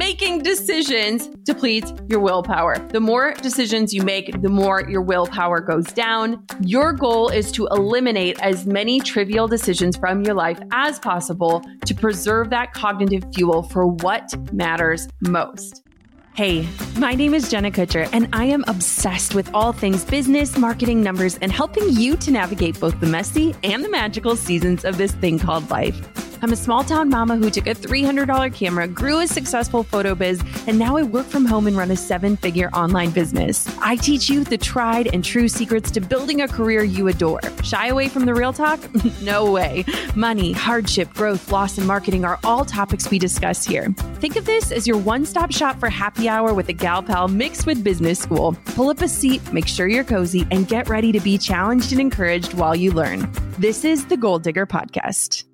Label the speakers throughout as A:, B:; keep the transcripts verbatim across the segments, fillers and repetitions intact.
A: making decisions depletes your willpower. The more decisions you make, the more your willpower goes down. Your goal is to eliminate as many trivial decisions from your life as possible to preserve that cognitive fuel for what matters most. Hey, my name is Jenna Kutcher, and I am obsessed with all things business, marketing, numbers, and helping you to navigate both the messy and the magical seasons of this thing called life. I'm a small town mama who took a three hundred dollars camera, grew a successful photo biz, and now I work from home and run a seven-figure online business. I teach you the tried and true secrets to building a career you adore. Shy away from the real talk? No way. Money, hardship, growth, loss, and marketing are all topics we discuss here. Think of this as your one-stop shop for happy hour with a gal pal mixed with business school. Pull up a seat, make sure you're cozy, and get ready to be challenged and encouraged while you learn. This is the Goal Digger Podcast.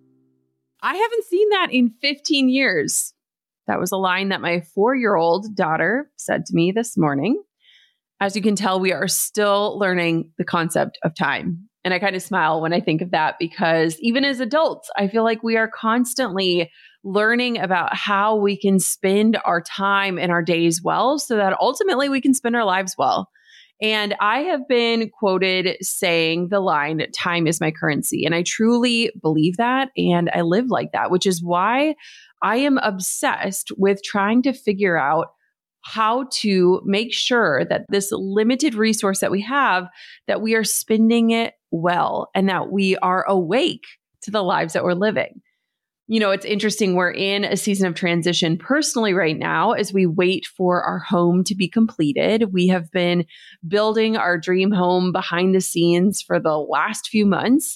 A: I haven't seen that in fifteen years. That was a line that my four-year-old daughter said to me this morning. As you can tell, we are still learning the concept of time. And I kind of smile when I think of that because even as adults, I feel like we are constantly learning about how we can spend our time and our days well so that ultimately we can spend our lives well. And I have been quoted saying the line, time is my currency. And I truly believe that. And I live like that, which is why I am obsessed with trying to figure out how to make sure that this limited resource that we have, that we are spending it well and that we are awake to the lives that we're living. You know, it's interesting. We're in a season of transition personally right now as we wait for our home to be completed. We have been building our dream home behind the scenes for the last few months,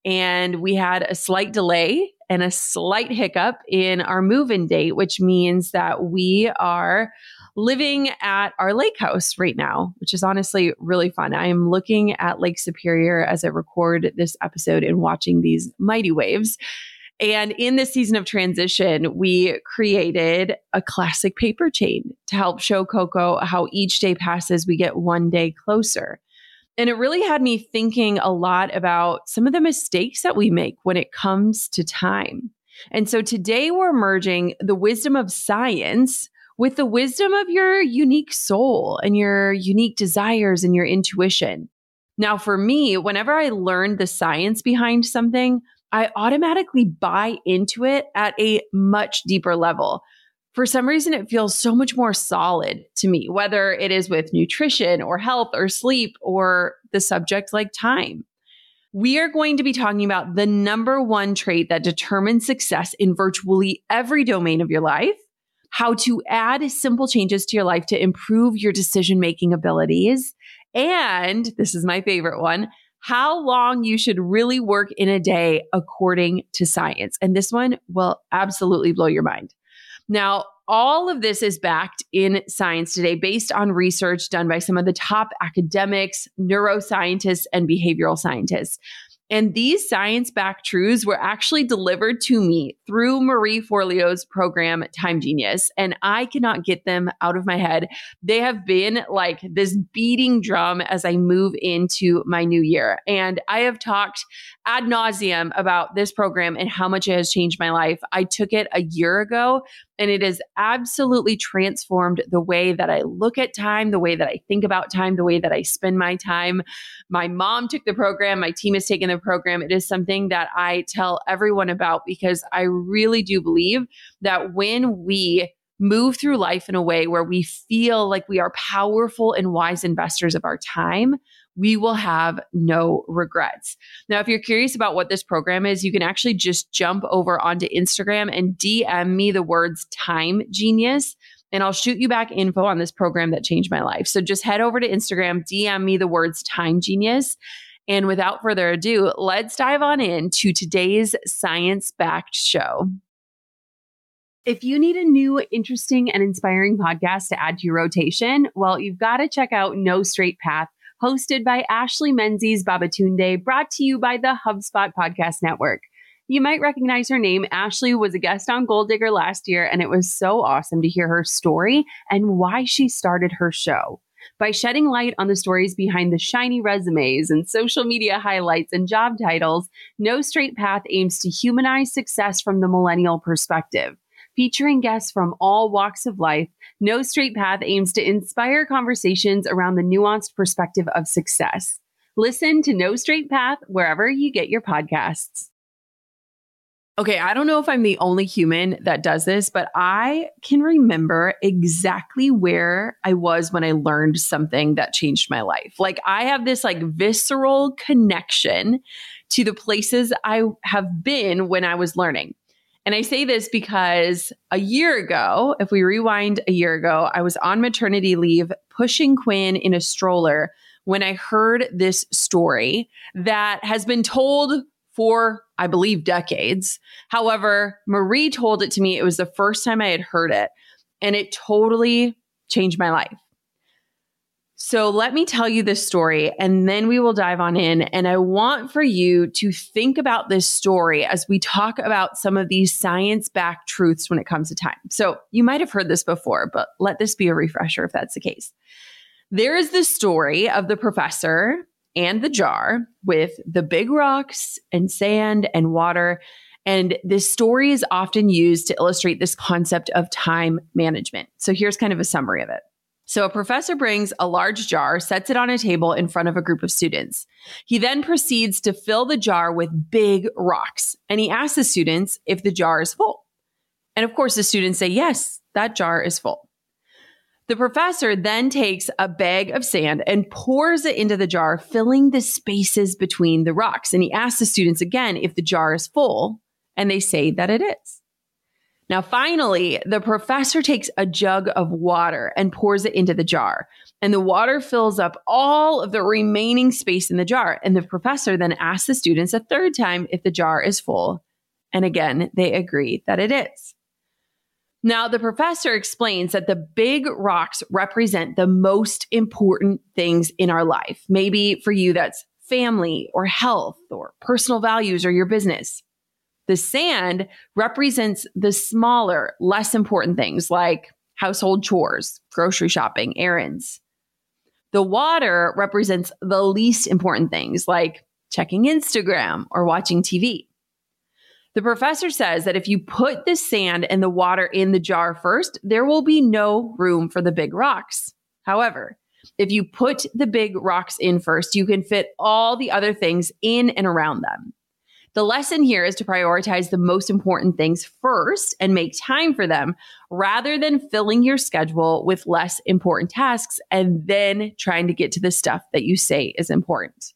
A: and we had a slight delay and a slight hiccup in our move-in date, which means that we are living at our lake house right now, which is honestly really fun. I am looking at Lake Superior as I record this episode and watching these mighty waves. And in this season of transition, we created a classic paper chain to help show Coco how each day passes, we get one day closer. And it really had me thinking a lot about some of the mistakes that we make when it comes to time. And so today we're merging the wisdom of science with the wisdom of your unique soul and your unique desires and your intuition. Now, for me, whenever I learned the science behind something, I automatically buy into it at a much deeper level. For some reason, it feels so much more solid to me, whether it is with nutrition or health or sleep or the subject like time. We are going to be talking about the number one trait that determines success in virtually every domain of your life, how to add simple changes to your life to improve your decision-making abilities, and this is my favorite one, how long you should really work in a day according to science. And this one will absolutely blow your mind. Now, all of this is backed in science today based on research done by some of the top academics, neuroscientists, and behavioral scientists. And these science-backed truths were actually delivered to me through Marie Forleo's program, Time Genius, and I cannot get them out of my head. They have been like this beating drum as I move into my new year. And I have talked ad nauseum about this program and how much it has changed my life. I took it a year ago, and it has absolutely transformed the way that I look at time, the way that I think about time, the way that I spend my time. My mom took the program. My team has taken the program. It is something that I tell everyone about because I really do believe that when we move through life in a way where we feel like we are powerful and wise investors of our time, we will have no regrets. Now, if you're curious about what this program is, you can actually just jump over onto Instagram and D M me the words Time Genius, and I'll shoot you back info on this program that changed my life. So just head over to Instagram, D M me the words Time Genius. And without further ado, let's dive on into today's science-backed show. If you need a new, interesting, and inspiring podcast to add to your rotation, well, you've got to check out No Straight Path, hosted by Ashley Menzies Babatunde, brought to you by the HubSpot Podcast Network. You might recognize her name. Ashley was a guest on Goal Digger last year, and it was so awesome to hear her story and why she started her show. By shedding light on the stories behind the shiny resumes and social media highlights and job titles, No Straight Path aims to humanize success from the millennial perspective. featuring guests from all walks of life, No Straight Path aims to inspire conversations around the nuanced perspective of success. Listen to No Straight Path wherever you get your podcasts. Okay, I don't know if I'm the only human that does this, but I can remember exactly where I was when I learned something that changed my life. Like I have this like visceral connection to the places I have been when I was learning. And I say this because a year ago, if we rewind a year ago, I was on maternity leave pushing Quinn in a stroller when I heard this story that has been told for, I believe, decades. However, Marie told it to me. It was the first time I had heard it, and it totally changed my life. So let me tell you this story, and then we will dive on in. And I want for you to think about this story as we talk about some of these science-backed truths when it comes to time. So you might have heard this before, but let this be a refresher if that's the case. There is this story of the professor and the jar with the big rocks and sand and water. And this story is often used to illustrate this concept of time management. So here's kind of a summary of it. So a professor brings a large jar, sets it on a table in front of a group of students. He then proceeds to fill the jar with big rocks. And he asks the students if the jar is full. And of course, the students say, yes, that jar is full. The professor then takes a bag of sand and pours it into the jar, filling the spaces between the rocks. And he asks the students again if the jar is full, and they say that it is. Now, finally, the professor takes a jug of water and pours it into the jar, and the water fills up all of the remaining space in the jar. And the professor then asks the students a third time if the jar is full. And again, they agree that it is. Now, the professor explains that the big rocks represent the most important things in our life. Maybe for you, that's family or health or personal values or your business. The sand represents the smaller, less important things like household chores, grocery shopping, errands. The water represents the least important things like checking Instagram or watching T V. The professor says that if you put the sand and the water in the jar first, there will be no room for the big rocks. However, if you put the big rocks in first, you can fit all the other things in and around them. The lesson here is to prioritize the most important things first and make time for them rather than filling your schedule with less important tasks and then trying to get to the stuff that you say is important.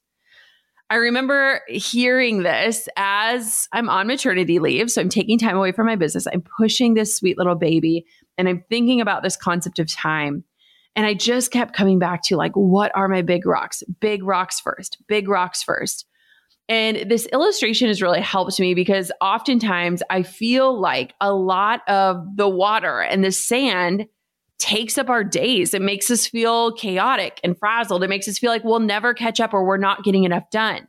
A: I remember hearing this as I'm on maternity leave. So I'm taking time away from my business. I'm pushing this sweet little baby and I'm thinking about this concept of time. And I just kept coming back to like, what are my big rocks? Big rocks first, big rocks first. And this illustration has really helped me because oftentimes I feel like a lot of the water and the sand takes up our days. It makes us feel chaotic and frazzled. It makes us feel like we'll never catch up or we're not getting enough done.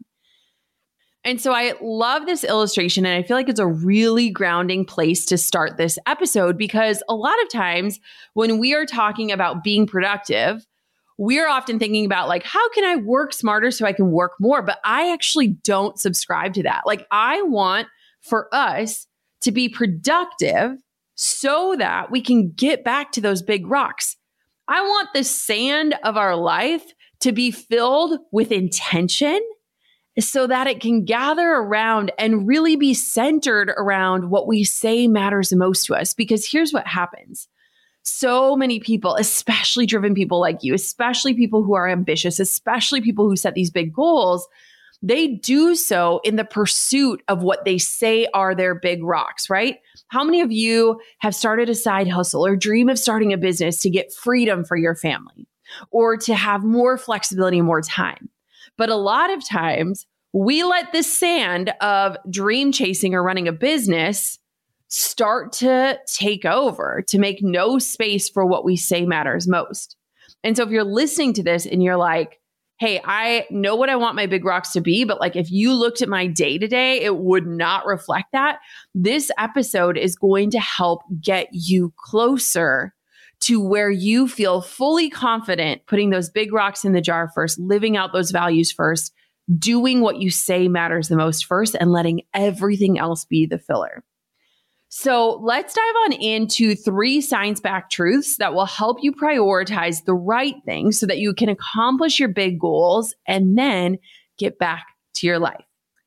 A: And so I love this illustration, and I feel like it's a really grounding place to start this episode because a lot of times when we are talking about being productive, we're often thinking about like, how can I work smarter so I can work more? But I actually don't subscribe to that. Like I want for us to be productive so that we can get back to those big rocks. I want the sand of our life to be filled with intention so that it can gather around and really be centered around what we say matters most to us. Because here's what happens. So many people, especially driven people like you, especially people who are ambitious, especially people who set these big goals, they do so in the pursuit of what they say are their big rocks, right? How many of you have started a side hustle or dream of starting a business to get freedom for your family or to have more flexibility and more time? But a lot of times we let the sand of dream chasing or running a business start to take over, to make no space for what we say matters most. And so if you're listening to this and you're like, hey, I know what I want my big rocks to be, but like if you looked at my day to day, it would not reflect that. This episode is going to help get you closer to where you feel fully confident putting those big rocks in the jar first, living out those values first, doing what you say matters the most first, and letting everything else be the filler. So let's dive on into three science-backed truths that will help you prioritize the right things so that you can accomplish your big goals and then get back to your life.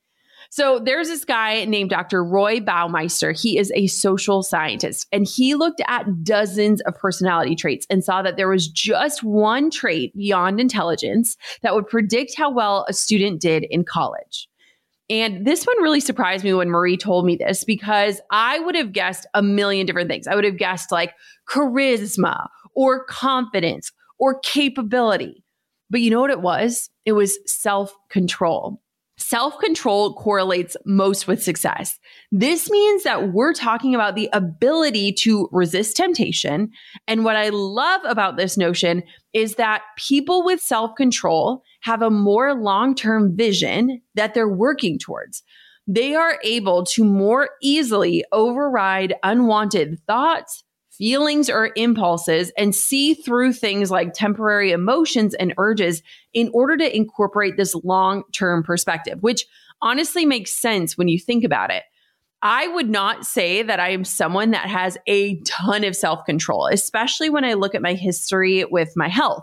A: So there's this guy named Doctor Roy Baumeister. He is a social scientist, and he looked at dozens of personality traits and saw that there was just one trait beyond intelligence that would predict how well a student did in college. And this one really surprised me when Marie told me this, because I would have guessed a million different things. I would have guessed like charisma or confidence or capability. But you know what it was? It was self-control. Self-control correlates most with success. This means that we're talking about the ability to resist temptation. And what I love about this notion is that people with self-control have a more long-term vision that they're working towards. They are able to more easily override unwanted thoughts, feelings, or impulses and see through things like temporary emotions and urges in order to incorporate this long-term perspective, which honestly makes sense when you think about it. I would not say that I am someone that has a ton of self-control, especially when I look at my history with my health.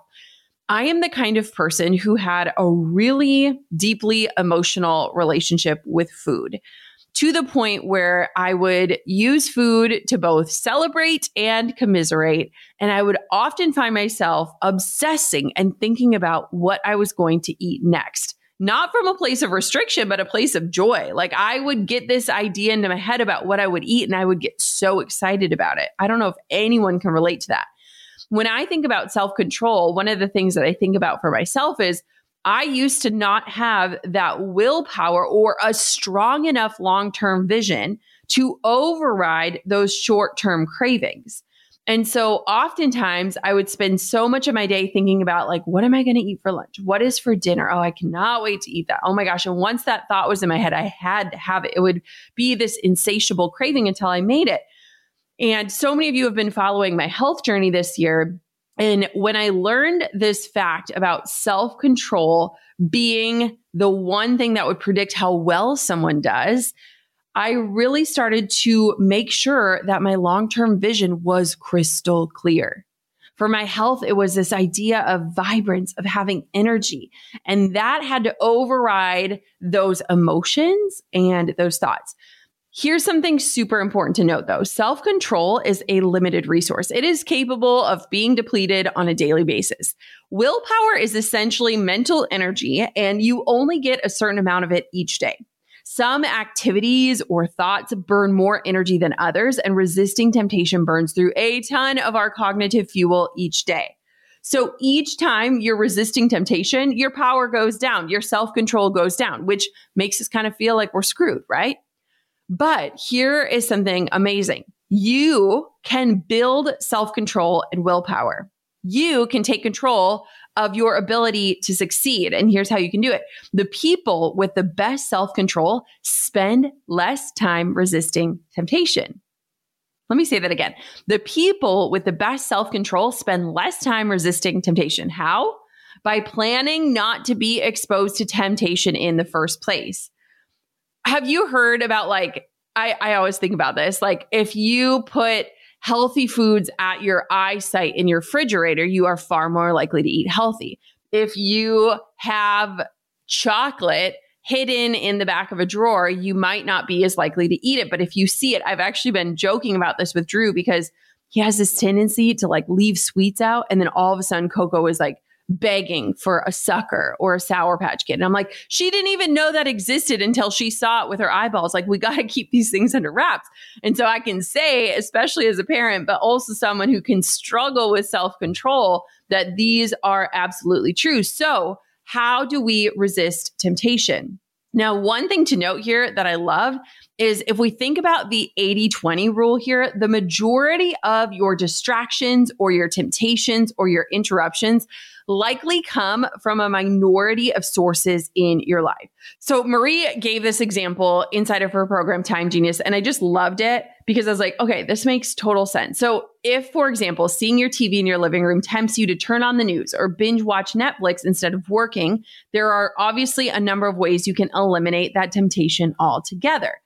A: I am the kind of person who had a really deeply emotional relationship with food, to the point where I would use food to both celebrate and commiserate. And I would often find myself obsessing and thinking about what I was going to eat next. Not from a place of restriction, but a place of joy. Like I would get this idea into my head about what I would eat, and I would get so excited about it. I don't know if anyone can relate to that. When I think about self-control, one of the things that I think about for myself is I used to not have that willpower or a strong enough long-term vision to override those short-term cravings. And so oftentimes I would spend so much of my day thinking about like, what am I going to eat for lunch? What is for dinner? Oh, I cannot wait to eat that. Oh my gosh. And once that thought was in my head, I had to have it. It would be this insatiable craving until I made it. And so many of you have been following my health journey this year. And when I learned this fact about self-control being the one thing that would predict how well someone does, I really started to make sure that my long-term vision was crystal clear. For my health, it was this idea of vibrance, of having energy. And that had to override those emotions and those thoughts. Here's something super important to note though. Self-control is a limited resource. It is capable of being depleted on a daily basis. Willpower is essentially mental energy, and you only get a certain amount of it each day. Some activities or thoughts burn more energy than others, and resisting temptation burns through a ton of our cognitive fuel each day. So each time you're resisting temptation, your power goes down, your self-control goes down, which makes us kind of feel like we're screwed, right? But here is something amazing. You can build self-control and willpower. You can take control of your ability to succeed. And here's how you can do it. The people with the best self-control spend less time resisting temptation. Let me say that again. The people with the best self-control spend less time resisting temptation. How? By planning not to be exposed to temptation in the first place. Have you heard about like, I, I always think about this, like if you put healthy foods at your eyesight in your refrigerator, you are far more likely to eat healthy. If you have chocolate hidden in the back of a drawer, you might not be as likely to eat it. But if you see it, I've actually been joking about this with Drew because he has this tendency to like leave sweets out. And then all of a sudden Coco is like begging for a sucker or a Sour Patch Kid. And I'm like, she didn't even know that existed until she saw it with her eyeballs. Like, we got to keep these things under wraps. And so I can say, especially as a parent, but also someone who can struggle with self-control, that these are absolutely true. So how do we resist temptation? Now, one thing to note here that I love is if we think about the eighty twenty rule here, the majority of your distractions or your temptations or your interruptions likely come from a minority of sources in your life. So Marie gave this example inside of her program, Time Genius, and I just loved it because I was like, okay, this makes total sense. So if, for example, seeing your T V in your living room tempts you to turn on the news or binge watch Netflix instead of working, there are obviously a number of ways you can eliminate that temptation altogether.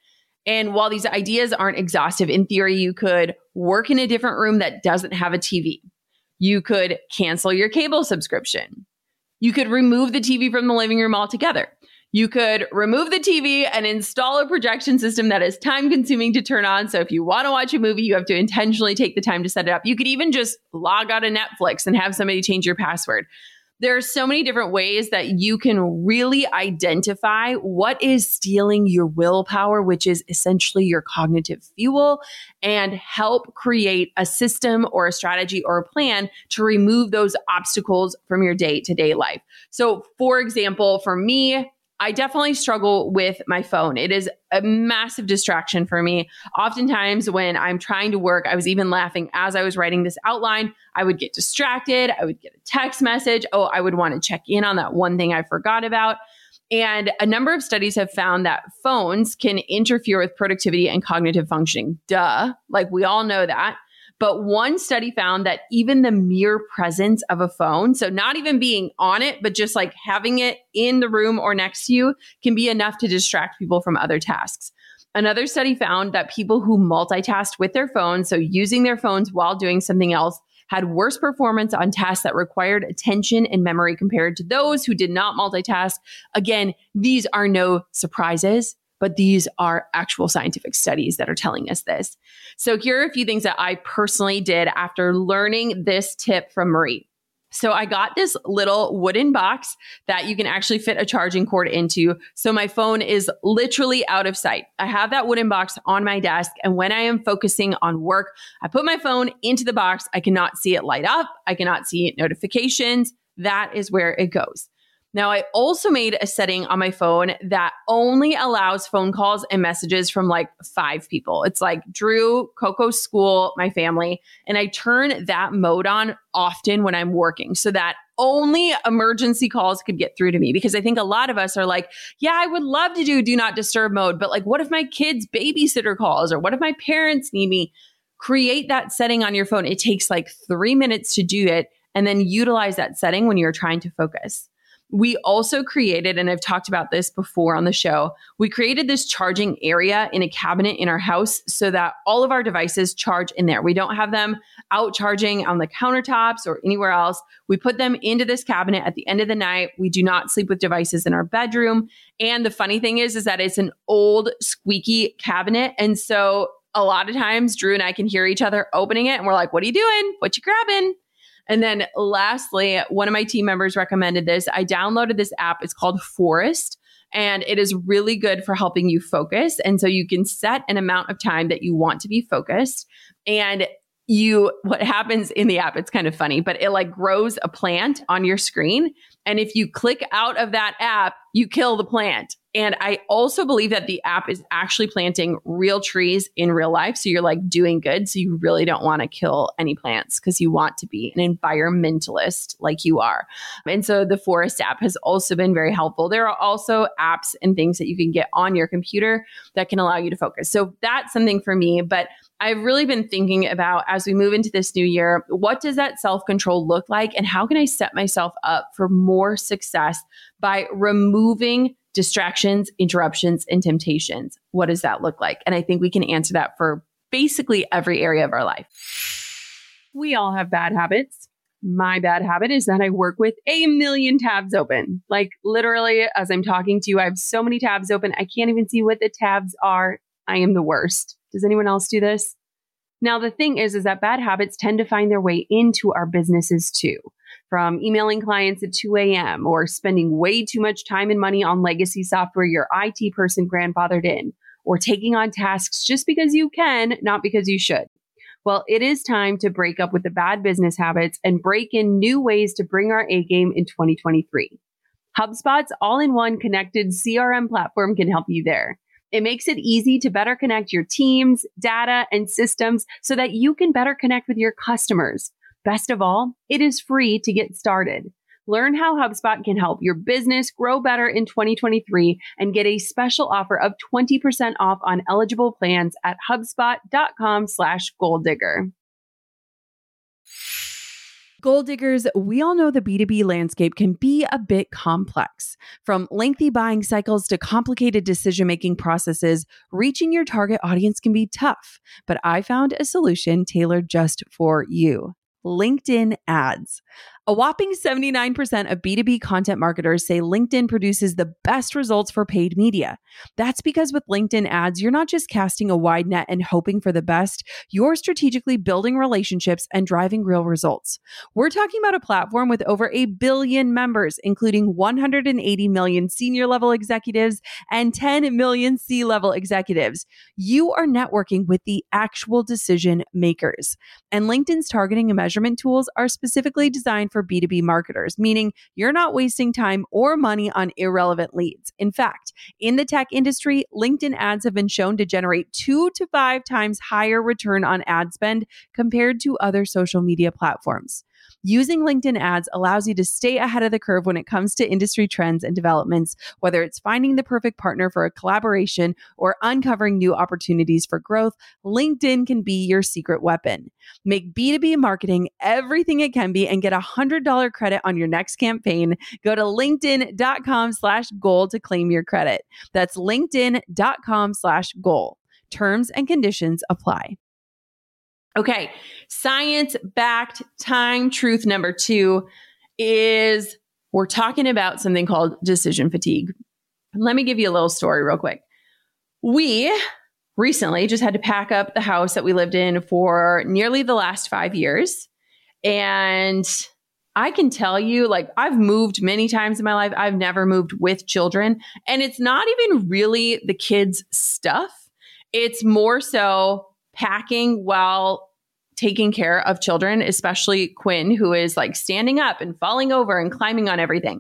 A: And while these ideas aren't exhaustive, in theory, you could work in a different room that doesn't have a T V. You could cancel your cable subscription. You could remove the T V from the living room altogether. You could remove the T V and install a projection system that is time consuming to turn on. So if you want to watch a movie, you have to intentionally take the time to set it up. You could even just log out of Netflix and have somebody change your password. There are so many different ways that you can really identify what is stealing your willpower, which is essentially your cognitive fuel, and help create a system or a strategy or a plan to remove those obstacles from your day-to-day life. So for example, for me, I definitely struggle with my phone. It is a massive distraction for me. Oftentimes when I'm trying to work, I was even laughing as I was writing this outline, I would get distracted. I would get a text message. Oh, I would want to check in on that one thing I forgot about. And a number of studies have found that phones can interfere with productivity and cognitive functioning. Duh. Like we all know that. But one study found that even the mere presence of a phone, so not even being on it, but just like having it in the room or next to you, can be enough to distract people from other tasks. Another study found that people who multitasked with their phones, so using their phones while doing something else, had worse performance on tasks that required attention and memory compared to those who did not multitask. Again, these are no surprises, but these are actual scientific studies that are telling us this. So here are a few things that I personally did after learning this tip from Marie. So I got this little wooden box that you can actually fit a charging cord into. So my phone is literally out of sight. I have that wooden box on my desk. And when I am focusing on work, I put my phone into the box. I cannot see it light up. I cannot see notifications. That is where it goes. Now, I also made a setting on my phone that only allows phone calls and messages from like five people. It's like Drew, Coco's school, my family. And I turn that mode on often when I'm working so that only emergency calls could get through to me. Because I think a lot of us are like, yeah, I would love to do do not disturb mode. But like, what if my kid's babysitter calls? Or what if my parents need me? Create that setting on your phone. It takes like three minutes to do it. And then utilize that setting when you're trying to focus. We also created, and I've talked about this before on the show, we created this charging area in a cabinet in our house so that all of our devices charge in there. We don't have them out charging on the countertops or anywhere else. We put them into this cabinet at the end of the night. We do not sleep with devices in our bedroom. And the funny thing is, is that it's an old squeaky cabinet. And so a lot of times Drew and I can hear each other opening it and we're like, what are you doing? What you grabbing? And then lastly, one of my team members recommended this. I downloaded this app. It's called Forest, and it is really good for helping you focus. And so you can set an amount of time that you want to be focused. And you, what happens in the app, it's kind of funny, but it like grows a plant on your screen. And if you click out of that app, you kill the plant. And I also believe that the app is actually planting real trees in real life. So you're like doing good. So you really don't want to kill any plants because you want to be an environmentalist like you are. And so the Forest app has also been very helpful. There are also apps and things that you can get on your computer that can allow you to focus. So that's something for me. But I've really been thinking about, as we move into this new year, what does that self-control look like? And how can I set myself up for more success by removing distractions, interruptions, and temptations? What does that look like? And I think we can answer that for basically every area of our life. We all have bad habits. My bad habit is that I work with a million tabs open. Like literally, as I'm talking to you, I have so many tabs open. I can't even see what the tabs are. I am the worst. Does anyone else do this? Now, the thing is, is that bad habits tend to find their way into our businesses too. From emailing clients at two a.m. or spending way too much time and money on legacy software your I T person grandfathered in, or taking on tasks just because you can, not because you should. Well, it is time to break up with the bad business habits and break in new ways to bring our A game in twenty twenty-three. HubSpot's all-in-one connected C R M platform can help you there. It makes it easy to better connect your teams, data, and systems so that you can better connect with your customers. Best of all, it is free to get started. Learn how HubSpot can help your business grow better in twenty twenty-three and get a special offer of twenty percent off on eligible plans at HubSpot.com slash goal digger. Goal diggers, we all know the B two B landscape can be a bit complex. From lengthy buying cycles to complicated decision-making processes, reaching your target audience can be tough. But I found a solution tailored just for you. LinkedIn ads. A whopping seventy-nine percent of B two B content marketers say LinkedIn produces the best results for paid media. That's because with LinkedIn ads, you're not just casting a wide net and hoping for the best, you're strategically building relationships and driving real results. We're talking about a platform with over a billion members, including one hundred eighty million senior level executives and ten million C-level executives. You are networking with the actual decision makers. And LinkedIn's targeting and measurement tools are specifically designed for B two B marketers, meaning you're not wasting time or money on irrelevant leads. In fact, in the tech industry, LinkedIn ads have been shown to generate two to five times higher return on ad spend compared to other social media platforms. Using LinkedIn ads allows you to stay ahead of the curve when it comes to industry trends and developments, whether it's finding the perfect partner for a collaboration or uncovering new opportunities for growth. LinkedIn can be your secret weapon. Make B two B marketing everything it can be and get a one hundred dollars credit on your next campaign. Go to linkedin.com slash goal to claim your credit. That's linkedin.com slash goal. Terms and conditions apply. Okay, science-backed time truth number two is we're talking about something called decision fatigue. Let me give you a little story real quick. We recently just had to pack up the house that we lived in for nearly the last five years. And I can tell you, like, I've moved many times in my life. I've never moved with children. And it's not even really the kids' stuff. It's more so packing while taking care of children, especially Quinn, who is like standing up and falling over and climbing on everything.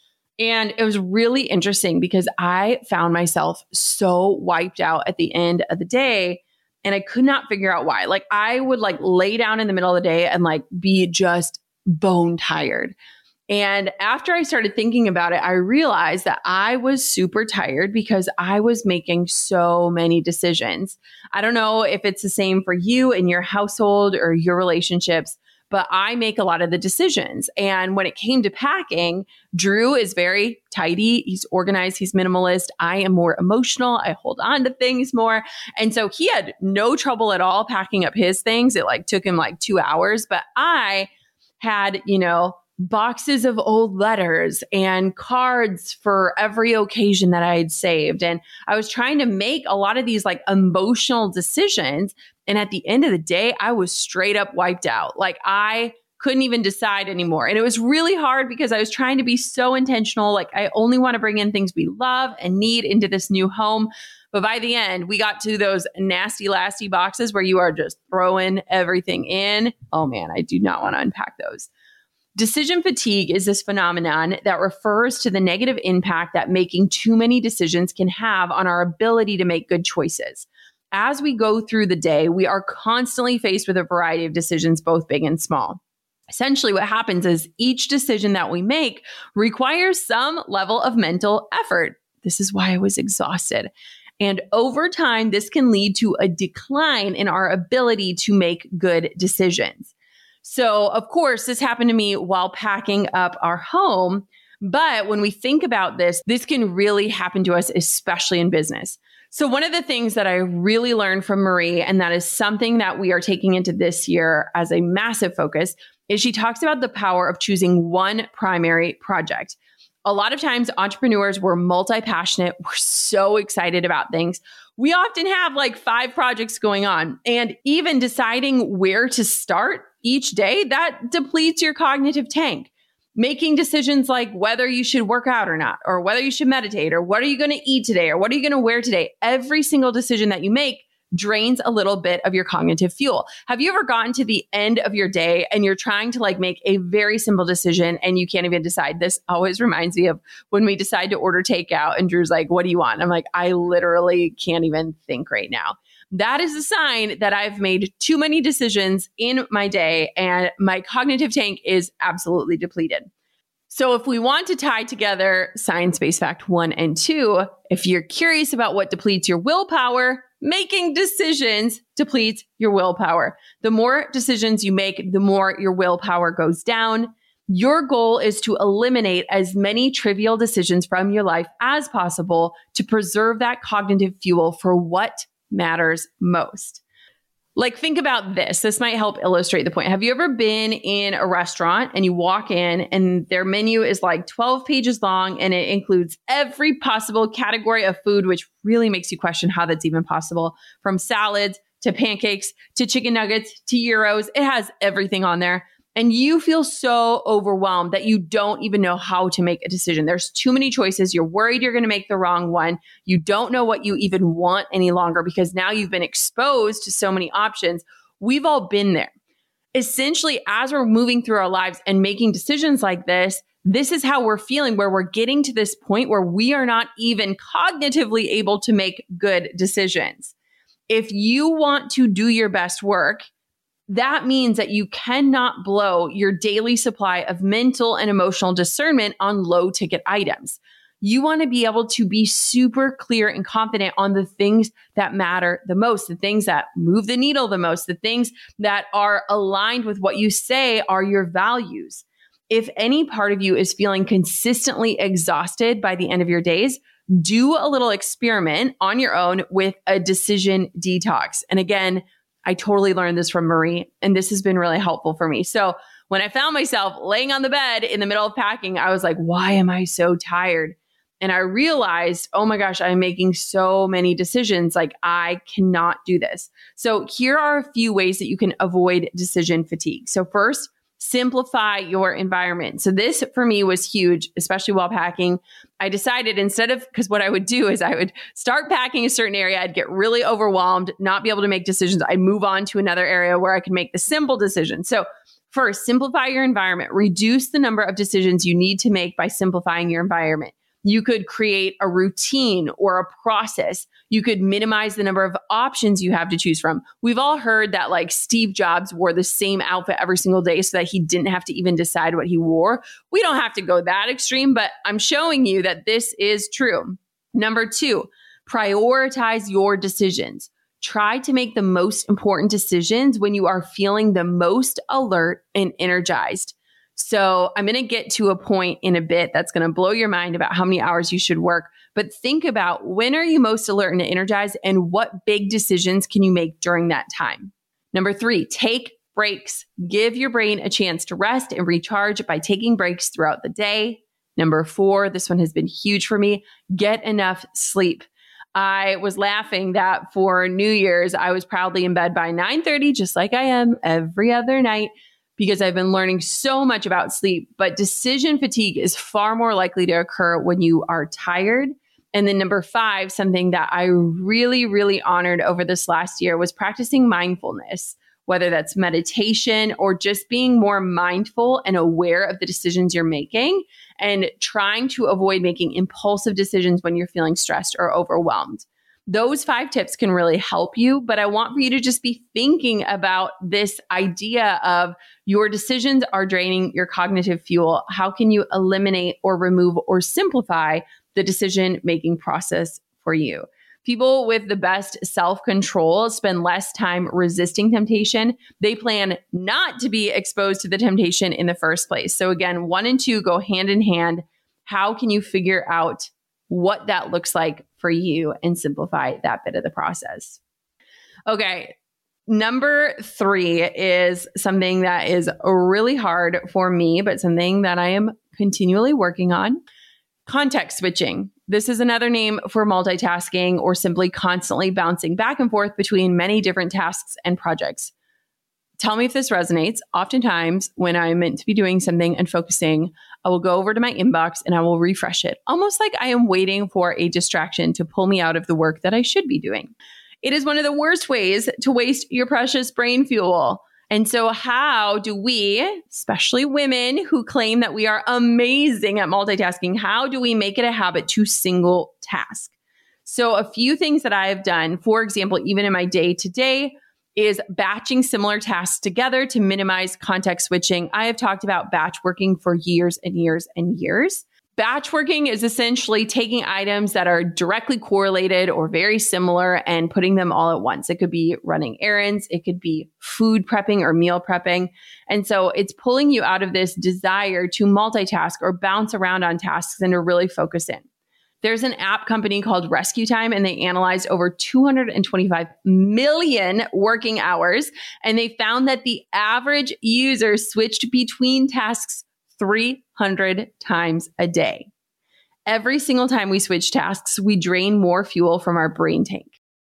A: And it was really interesting because I found myself so wiped out at the end of the day and I could not figure out why. Like I would like lay down in the middle of the day and like be just bone tired. And after I started thinking about it, I realized that I was super tired because I was making so many decisions. I don't know if it's the same for you in your household or your relationships, but I make a lot of the decisions. And when it came to packing, Drew is very tidy. He's organized. He's minimalist. I am more emotional. I hold on to things more. And so he had no trouble at all packing up his things. It like took him like two hours, but I had, you know, boxes of old letters and cards for every occasion that I had saved. And I was trying to make a lot of these like emotional decisions. And at the end of the day, I was straight up wiped out. Like I couldn't even decide anymore. And it was really hard because I was trying to be so intentional. Like I only want to bring in things we love and need into this new home. But by the end, we got to those nasty, lasty boxes where you are just throwing everything in. Oh man, I do not want to unpack those. Decision fatigue is this phenomenon that refers to the negative impact that making too many decisions can have on our ability to make good choices. As we go through the day, we are constantly faced with a variety of decisions, both big and small. Essentially, what happens is each decision that we make requires some level of mental effort. This is why I was exhausted. And over time, this can lead to a decline in our ability to make good decisions. So, of course, this happened to me while packing up our home. But when we think about this, this can really happen to us, especially in business. So one of the things that I really learned from Marie, and that is something that we are taking into this year as a massive focus, is she talks about the power of choosing one primary project. A lot of times entrepreneurs, we're multi-passionate. We're so excited about things. We often have like five projects going on, and even deciding where to start each day, that depletes your cognitive tank. Making decisions like whether you should work out or not, or whether you should meditate, or what are you going to eat today, or what are you going to wear today? Every single decision that you make drains a little bit of your cognitive fuel. Have you ever gotten to the end of your day and you're trying to like make a very simple decision and you can't even decide? This always reminds me of when we decide to order takeout and Drew's like, what do you want? I'm like, I literally can't even think right now. That is a sign that I've made too many decisions in my day and my cognitive tank is absolutely depleted. So if we want to tie together science-based fact one and two, if you're curious about what depletes your willpower, making decisions depletes your willpower. The more decisions you make, the more your willpower goes down. Your goal is to eliminate as many trivial decisions from your life as possible to preserve that cognitive fuel for what matters most. Like, think about this. This might help illustrate the point. Have you ever been in a restaurant and you walk in and their menu is like twelve pages long and it includes every possible category of food, which really makes you question how that's even possible, from salads to pancakes to chicken nuggets to gyros. It has everything on there. And you feel so overwhelmed that you don't even know how to make a decision. There's too many choices. You're worried you're going to make the wrong one. You don't know what you even want any longer because now you've been exposed to so many options. We've all been there. Essentially, as we're moving through our lives and making decisions like this, this is how we're feeling, where we're getting to this point where we are not even cognitively able to make good decisions. If you want to do your best work, that means that you cannot blow your daily supply of mental and emotional discernment on low ticket items. You want to be able to be super clear and confident on the things that matter the most, the things that move the needle the most, the things that are aligned with what you say are your values. If any part of you is feeling consistently exhausted by the end of your days, do a little experiment on your own with a decision detox. And again, I totally learned this from Marie, and this has been really helpful for me. So when I found myself laying on the bed in the middle of packing, I was like, why am I so tired? And I realized, oh my gosh, I'm making so many decisions. Like, I cannot do this. So here are a few ways that you can avoid decision fatigue. So first, simplify your environment. So this for me was huge, especially while packing. I decided instead of, because what I would do is I would start packing a certain area, I'd get really overwhelmed, not be able to make decisions. I'd move on to another area where I could make the simple decisions. So first, simplify your environment. Reduce the number of decisions you need to make by simplifying your environment. You could create a routine or a process. You could minimize the number of options you have to choose from. We've all heard that like Steve Jobs wore the same outfit every single day so that he didn't have to even decide what he wore. We don't have to go that extreme, but I'm showing you that this is true. Number two, prioritize your decisions. Try to make the most important decisions when you are feeling the most alert and energized. So I'm going to get to a point in a bit that's going to blow your mind about how many hours you should work. But think about, when are you most alert and energized, and what big decisions can you make during that time? Number three, take breaks. Give your brain a chance to rest and recharge by taking breaks throughout the day. Number four, this one has been huge for me. Get enough sleep. I was laughing that for New Year's, I was proudly in bed by nine thirty, just like I am every other night, because I've been learning so much about sleep. But decision fatigue is far more likely to occur when you are tired. And then number five, something that I really, really honored over this last year was practicing mindfulness, whether that's meditation or just being more mindful and aware of the decisions you're making and trying to avoid making impulsive decisions when you're feeling stressed or overwhelmed. Those five tips can really help you, but I want for you to just be thinking about this idea of your decisions are draining your cognitive fuel. How can you eliminate or remove or simplify the decision-making process for you? People with the best self-control spend less time resisting temptation. They plan not to be exposed to the temptation in the first place. So again, one and two go hand in hand. How can you figure out what that looks like for you and simplify that bit of the process? Okay. Number three is something that is really hard for me, but something that I am continually working on. Context switching. This is another name for multitasking, or simply constantly bouncing back and forth between many different tasks and projects. Tell me if this resonates. Oftentimes, when I'm meant to be doing something and focusing, I will go over to my inbox and I will refresh it, almost like I am waiting for a distraction to pull me out of the work that I should be doing. It is one of the worst ways to waste your precious brain fuel. And so how do we, especially women who claim that we are amazing at multitasking, how do we make it a habit to single task? So a few things that I have done, for example, even in my day-to-day, is batching similar tasks together to minimize context switching. I have talked about batch working for years and years and years. Batch working is essentially taking items that are directly correlated or very similar and putting them all at once. It could be running errands, it could be food prepping or meal prepping. And so it's pulling you out of this desire to multitask or bounce around on tasks and to really focus in. There's an app company called Rescue Time, and they analyzed over two hundred twenty-five million working hours, and they found that the average user switched between tasks three hundred times a day. Every single time we switch tasks, we drain more fuel from our brain tank.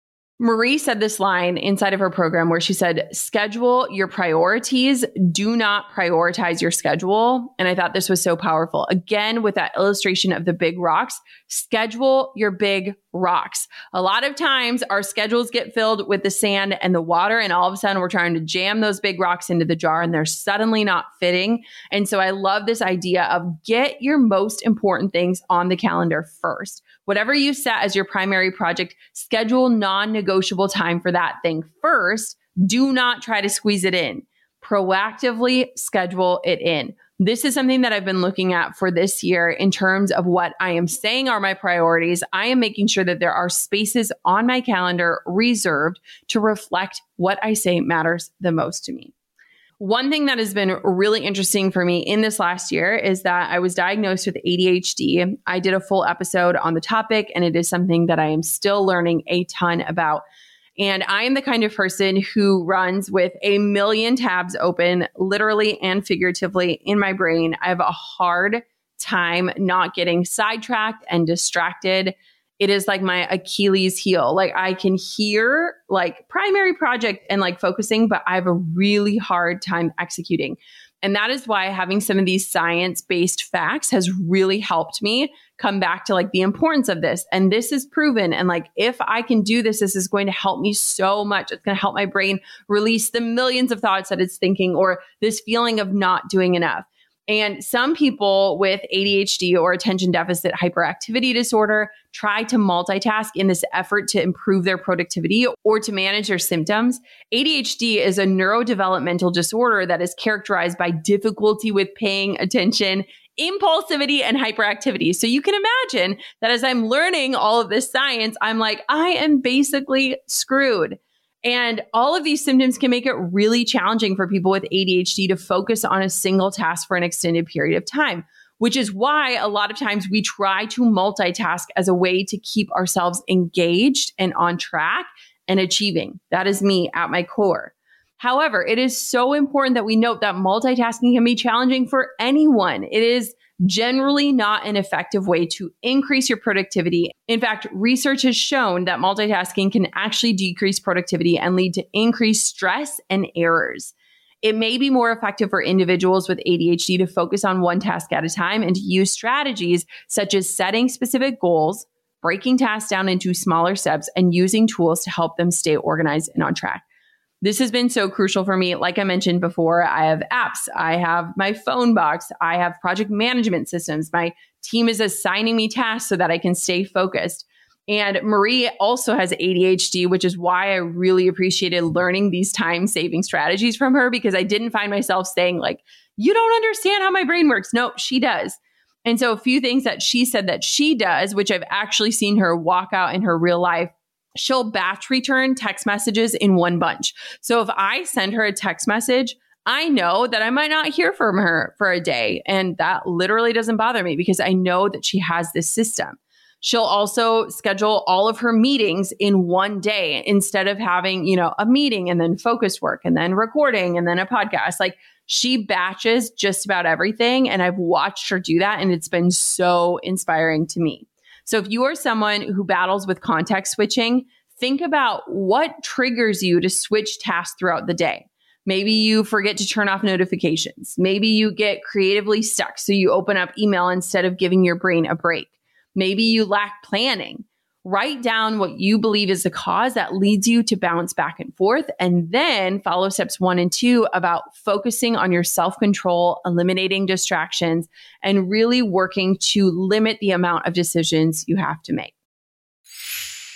A: Marie said this line inside of her program where she said, schedule your priorities, do not prioritize your schedule. And I thought this was so powerful. Again, with that illustration of the big rocks, schedule your big rocks. A lot of times our schedules get filled with the sand and the water, and all of a sudden we're trying to jam those big rocks into the jar and they're suddenly not fitting. And so I love this idea of get your most important things on the calendar first. Whatever you set as your primary project, schedule non-negotiable time for that thing first. Do not try to squeeze it in. Proactively schedule it in. This is something that I've been looking at for this year in terms of what I am saying are my priorities. I am making sure that there are spaces on my calendar reserved to reflect what I say matters the most to me. One thing that has been really interesting for me in this last year is that I was diagnosed with A D H D. I did a full episode on the topic, and it is something that I am still learning a ton about. And I am the kind of person who runs with a million tabs open, literally and figuratively, in my brain. I have a hard time not getting sidetracked and distracted. It is like my Achilles heel. Like I can hear like primary project and like focusing, but I have a really hard time executing. And that is why having some of these science-based facts has really helped me come back to like the importance of this. And this is proven. And like, if I can do this, this is going to help me so much. It's going to help my brain release the millions of thoughts that it's thinking or this feeling of not doing enough. And some people with A D H D or attention deficit hyperactivity disorder try to multitask in this effort to improve their productivity or to manage their symptoms. A D H D is a neurodevelopmental disorder that is characterized by difficulty with paying attention, impulsivity, and hyperactivity. So you can imagine that as I'm learning all of this science, I'm like, I am basically screwed. And all of these symptoms can make it really challenging for people with A D H D to focus on a single task for an extended period of time, which is why a lot of times we try to multitask as a way to keep ourselves engaged and on track and achieving. That is me at my core. However, it is so important that we note that multitasking can be challenging for anyone. It is generally not an effective way to increase your productivity. In fact, research has shown that multitasking can actually decrease productivity and lead to increased stress and errors. It may be more effective for individuals with A D H D to focus on one task at a time and to use strategies such as setting specific goals, breaking tasks down into smaller steps, and using tools to help them stay organized and on track. This has been so crucial for me. Like I mentioned before, I have apps, I have my phone box, I have project management systems. My team is assigning me tasks so that I can stay focused. And Marie also has A D H D, which is why I really appreciated learning these time-saving strategies from her, because I didn't find myself saying like, you don't understand how my brain works. No, she does. And so a few things that she said that she does, which I've actually seen her walk out in her real life, she'll batch return text messages in one bunch. So if I send her a text message, I know that I might not hear from her for a day. And that literally doesn't bother me because I know that she has this system. She'll also schedule all of her meetings in one day instead of having, you know, a meeting and then focus work and then recording and then a podcast. Like she batches just about everything. And I've watched her do that. And it's been so inspiring to me. So if you are someone who battles with context switching, think about what triggers you to switch tasks throughout the day. Maybe you forget to turn off notifications. Maybe you get creatively stuck, so you open up email instead of giving your brain a break. Maybe you lack planning. Write down what you believe is the cause that leads you to bounce back and forth, and then follow steps one and two about focusing on your self-control, eliminating distractions, and really working to limit the amount of decisions you have to make.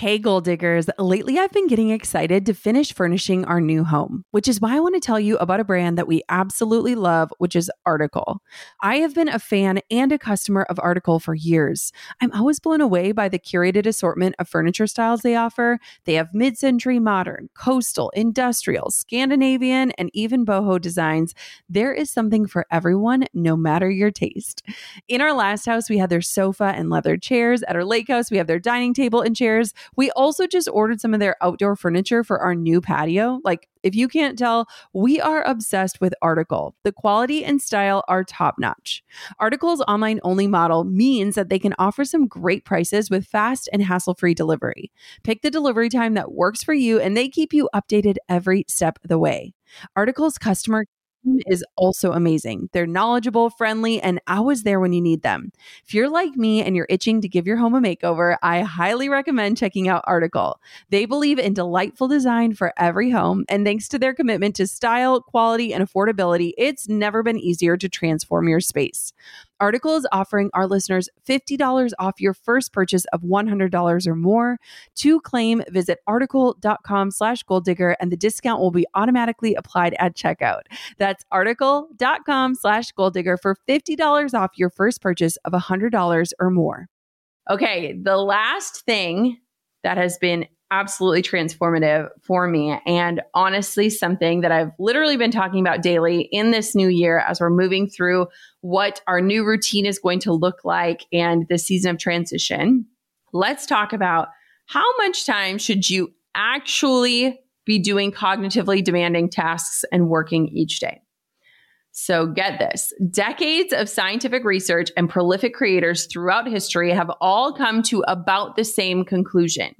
A: Hey, goal diggers. Lately, I've been getting excited to finish furnishing our new home, which is why I want to tell you about a brand that we absolutely love, which is Article. I have been a fan and a customer of Article for years. I'm always blown away by the curated assortment of furniture styles they offer. They have mid-century modern, coastal, industrial, Scandinavian, and even boho designs. There is something for everyone, no matter your taste. In our last house, we had their sofa and leather chairs. At our lake house, we have their dining table and chairs. We also just ordered some of their outdoor furniture for our new patio. Like, if you can't tell, we are obsessed with Article. The quality and style are top notch. Article's online only model means that they can offer some great prices with fast and hassle-free delivery. Pick the delivery time that works for you, and they keep you updated every step of the way. Article's customer is also amazing. They're knowledgeable, friendly, and always there when you need them. If you're like me and you're itching to give your home a makeover, I highly recommend checking out Article. They believe in delightful design for every home, and thanks to their commitment to style, quality, and affordability, it's never been easier to transform your space. Article is offering our listeners fifty dollars off your first purchase of one hundred dollars or more. To claim, visit article.com slash goal digger, and the discount will be automatically applied at checkout. That's article.com slash goal digger for fifty dollars off your first purchase of one hundred dollars or more. Okay, the last thing that has been absolutely transformative for me, and honestly something that I've literally been talking about daily in this new year as we're moving through what our new routine is going to look like and the season of transition. Let's talk about how much time should you actually be doing cognitively demanding tasks and working each day. So get this, decades of scientific research and prolific creators throughout history have all come to about the same conclusion.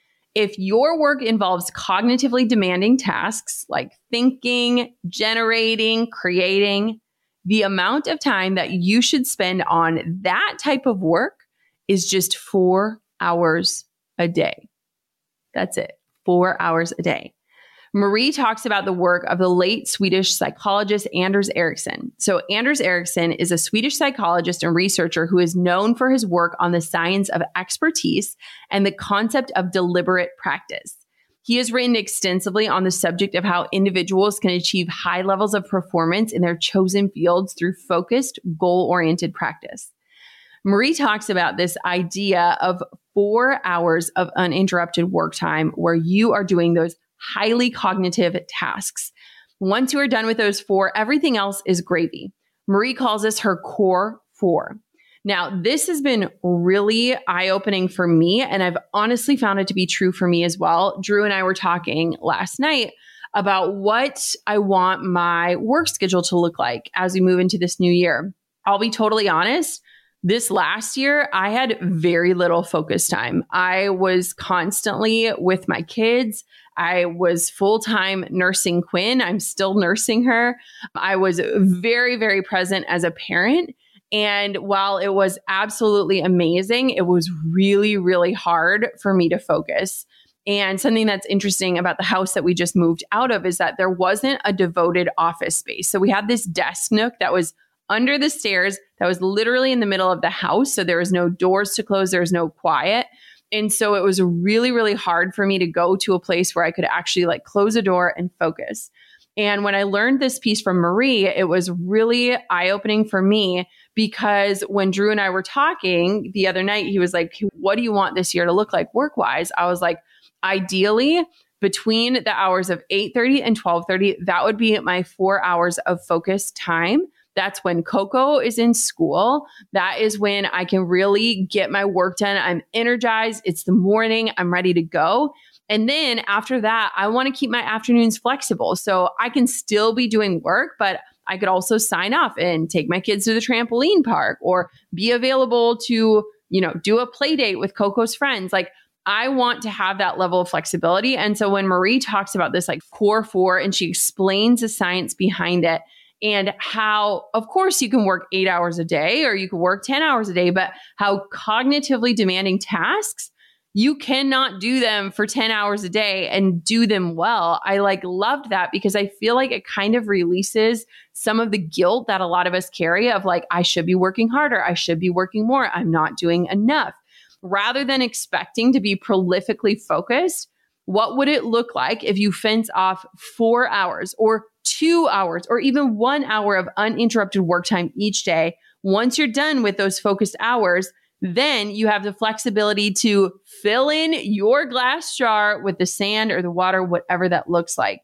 A: If your work involves cognitively demanding tasks like thinking, generating, creating, the amount of time that you should spend on that type of work is just four hours a day. That's it, four hours a day. Marie talks about the work of the late Swedish psychologist Anders Ericsson. So Anders Ericsson is a Swedish psychologist and researcher who is known for his work on the science of expertise and the concept of deliberate practice. He has written extensively on the subject of how individuals can achieve high levels of performance in their chosen fields through focused, goal-oriented practice. Marie talks about this idea of four hours of uninterrupted work time where you are doing those highly cognitive tasks. Once you are done with those four, everything else is gravy. Marie calls this her core four. Now, this has been really eye-opening for me, and I've honestly found it to be true for me as well. Drew and I were talking last night about what I want my work schedule to look like as we move into this new year. I'll be totally honest. This last year, I had very little focus time. I was constantly with my kids. I was full-time nursing Quinn. I'm still nursing her. I was very, very present as a parent. And while it was absolutely amazing, it was really, really hard for me to focus. And something that's interesting about the house that we just moved out of is that there wasn't a devoted office space. So we had this desk nook that was under the stairs that was literally in the middle of the house. So there was no doors to close. There was no quiet. And so it was really, really hard for me to go to a place where I could actually like close a door and focus. And when I learned this piece from Marie, it was really eye-opening for me because when Drew and I were talking the other night, he was like, what do you want this year to look like work-wise? I was like, ideally, between the hours of eight thirty and twelve thirty, that would be my four hours of focused time. That's when Coco is in school. That is when I can really get my work done. I'm energized. It's the morning. I'm ready to go. And then after that, I want to keep my afternoons flexible. So I can still be doing work, but I could also sign off and take my kids to the trampoline park or be available to, you know, do a play date with Coco's friends. Like I want to have that level of flexibility. And so when Marie talks about this like core four and she explains the science behind it and how, of course, you can work eight hours a day or you can work ten hours a day, but how cognitively demanding tasks, you cannot do them for ten hours a day and do them well. I like loved that because I feel like it kind of releases some of the guilt that a lot of us carry of like, I should be working harder. I should be working more. I'm not doing enough. rather than expecting to be prolifically focused, what would it look like if you fence off four hours or two hours or even one hour of uninterrupted work time each day? Once you're done with those focused hours, then you have the flexibility to fill in your glass jar with the sand or the water, whatever that looks like.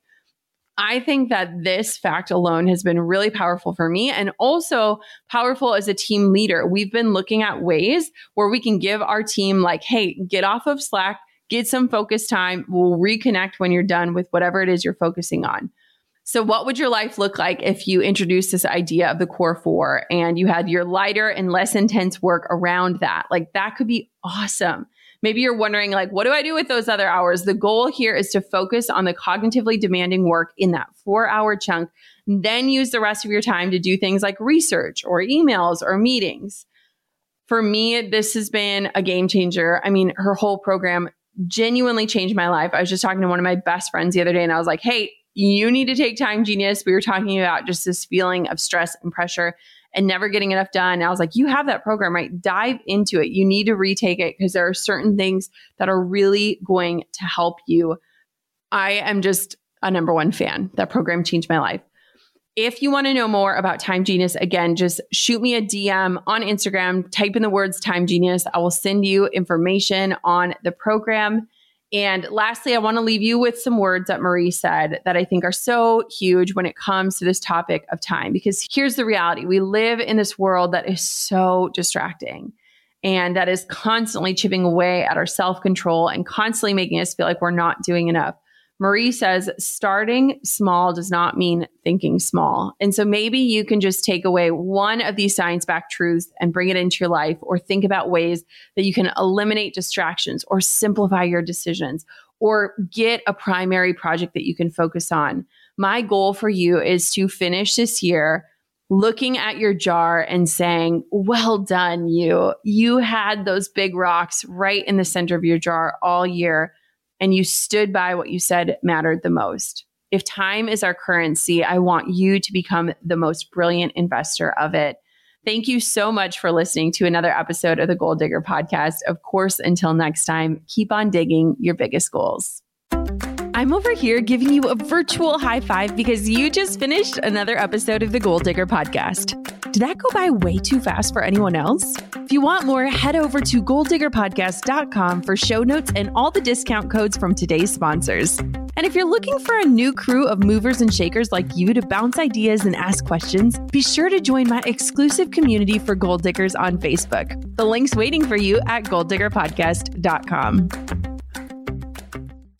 A: I think that this fact alone has been really powerful for me and also powerful as a team leader. We've been looking at ways where we can give our team like, hey, get off of Slack, get some focus time. We'll reconnect when you're done with whatever it is you're focusing on. So what would your life look like if you introduced this idea of the core four and you had your lighter and less intense work around that? Like that could be awesome. Maybe you're wondering, like, what do I do with those other hours? The goal here is to focus on the cognitively demanding work in that four hour chunk, then use the rest of your time to do things like research or emails or meetings. For me, this has been a game changer. I mean, her whole program genuinely changed my life. I was just talking to one of my best friends the other day and I was like, hey, you need to take Time Genius. We were talking about just this feeling of stress and pressure and never getting enough done. And I was like, you have that program, right? Dive into it. You need to retake it because there are certain things that are really going to help you. I am just a number one fan. That program changed my life. If you want to know more about Time Genius, again, just shoot me a D M on Instagram, type in the words Time Genius. I will send you information on the program. And lastly, I want to leave you with some words that Marie said that I think are so huge when it comes to this topic of time. Because here's the reality. We live in this world that is so distracting and that is constantly chipping away at our self-control and constantly making us feel like we're not doing enough. Marie says, starting small does not mean thinking small. And so maybe you can just take away one of these science-backed truths and bring it into your life, or think about ways that you can eliminate distractions or simplify your decisions or get a primary project that you can focus on. My goal for you is to finish this year looking at your jar and saying, well done, you. You had those big rocks right in the center of your jar all year, and you stood by what you said mattered the most. If time is our currency, I want you to become the most brilliant investor of it. Thank you so much for listening to another episode of the Goal Digger Podcast. Of course, until next time, keep on digging your biggest goals. I'm over here giving you a virtual high five because you just finished another episode of the Goal Digger Podcast. Did that go by way too fast for anyone else? If you want more, head over to goal digger podcast dot com for show notes and all the discount codes from today's sponsors. And if you're looking for a new crew of movers and shakers like you to bounce ideas and ask questions, be sure to join my exclusive community for Goal Diggers on Facebook. The link's waiting for you at goal digger podcast dot com.